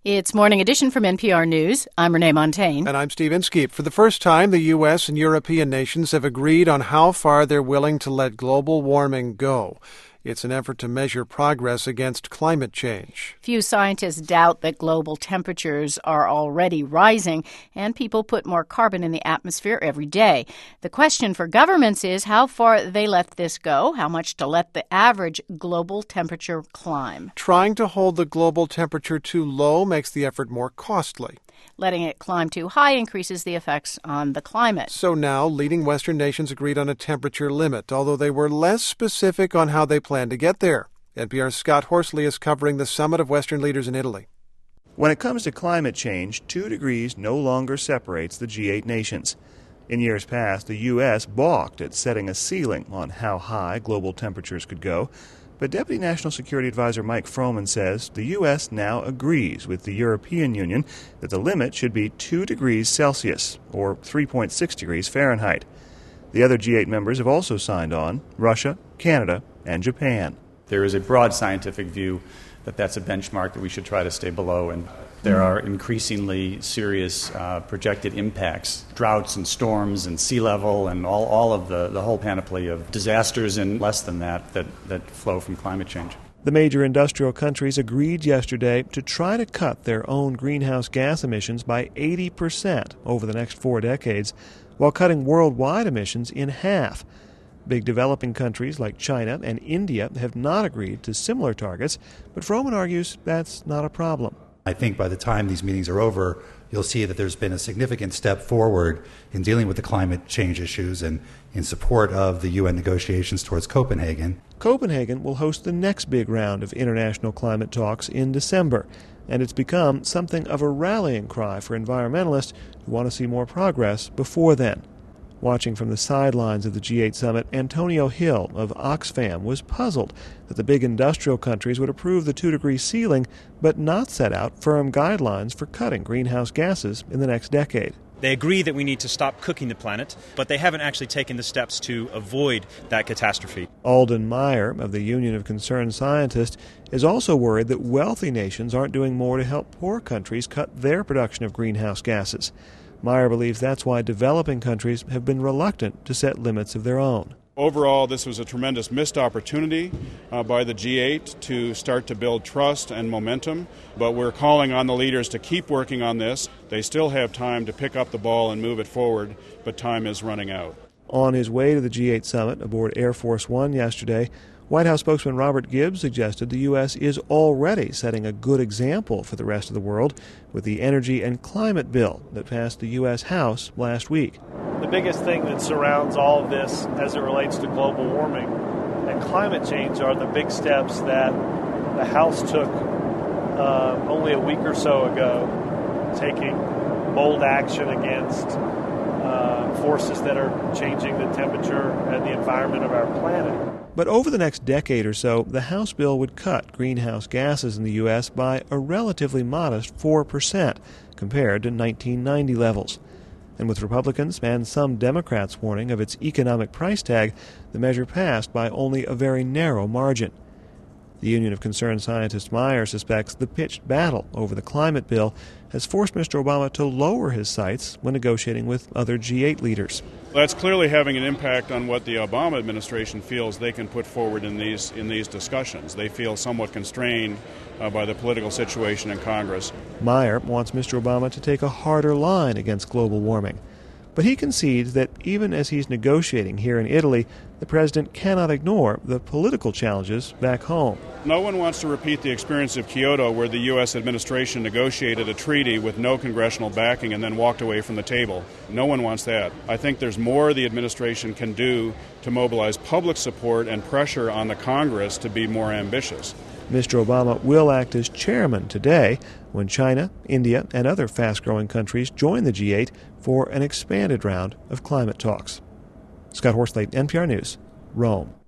It's Morning Edition from NPR News. I'm Renee Montaigne. And I'm Steve Inskeep. For the first time, the U.S. and European nations have agreed on how far they're willing to let global warming go. It's an effort to measure progress against climate change. Few scientists doubt that global temperatures are already rising, and people put more carbon in the atmosphere every day. The question for governments is how far they let this go, how much to let the average global temperature climb. Trying to hold the global temperature too low makes the effort more costly. Letting it climb too high increases the effects on the climate. So now, leading Western nations agreed on a temperature limit, although they were less specific on how they plan to get there. NPR's Scott Horsley is covering the summit of Western leaders in Italy. When it comes to climate change, 2 degrees no longer separates the G8 nations. In years past, the U.S. balked at setting a ceiling on how high global temperatures could go. But Deputy National Security Advisor Mike Froman says the U.S. now agrees with the European Union that the limit should be 2 degrees Celsius, or 3.6 degrees Fahrenheit. The other G8 members have also signed on: Russia, Canada, and Japan. There is a broad scientific view that that's a benchmark that we should try to stay below, and there are increasingly serious projected impacts, droughts and storms and sea level and all of the whole panoply of disasters and less than that flow from climate change. The major industrial countries agreed yesterday to try to cut their own greenhouse gas emissions by 80% over the next 4 decades, while cutting worldwide emissions in half. Big developing countries like China and India have not agreed to similar targets, but Froman argues that's not a problem. I think by the time these meetings are over, you'll see that there's been a significant step forward in dealing with the climate change issues and in support of the UN negotiations towards Copenhagen. Copenhagen will host the next big round of international climate talks in December, and it's become something of a rallying cry for environmentalists who want to see more progress before then. Watching from the sidelines of the G8 summit, Antonio Hill of Oxfam was puzzled that the big industrial countries would approve the 2-degree ceiling but not set out firm guidelines for cutting greenhouse gases in the next decade. They agree that we need to stop cooking the planet, but they haven't actually taken the steps to avoid that catastrophe. Alden Meyer of the Union of Concerned Scientists is also worried that wealthy nations aren't doing more to help poor countries cut their production of greenhouse gases. Meyer believes that's why developing countries have been reluctant to set limits of their own. Overall, this was a tremendous missed opportunity by the G8 to start to build trust and momentum, but we're calling on the leaders to keep working on this. They still have time to pick up the ball and move it forward, but time is running out. On his way to the G8 summit aboard Air Force One yesterday, White House spokesman Robert Gibbs suggested the U.S. is already setting a good example for the rest of the world with the energy and climate bill that passed the U.S. House last week. The biggest thing that surrounds all of this as it relates to global warming and climate change are the big steps that the House took only a week or so ago, taking bold action against forces that are changing the temperature and the environment of our planet. But over the next decade or so, the House bill would cut greenhouse gases in the U.S. by a relatively modest 4% compared to 1990 levels. And with Republicans and some Democrats warning of its economic price tag, the measure passed by only a very narrow margin. The Union of Concerned Scientists Meyer suspects the pitched battle over the climate bill has forced Mr. Obama to lower his sights when negotiating with other G8 leaders. That's clearly having an impact on what the Obama administration feels they can put forward in these discussions. They feel somewhat constrained by the political situation in Congress. Meyer wants Mr. Obama to take a harder line against global warming. But he concedes that even as he's negotiating here in Italy, the president cannot ignore the political challenges back home. No one wants to repeat the experience of Kyoto, where the U.S. administration negotiated a treaty with no congressional backing and then walked away from the table. No one wants that. I think there's more the administration can do to mobilize public support and pressure on the Congress to be more ambitious. Mr. Obama will act as chairman today when China, India, and other fast-growing countries join the G8 for an expanded round of climate talks. Scott Horsley, NPR News, Rome.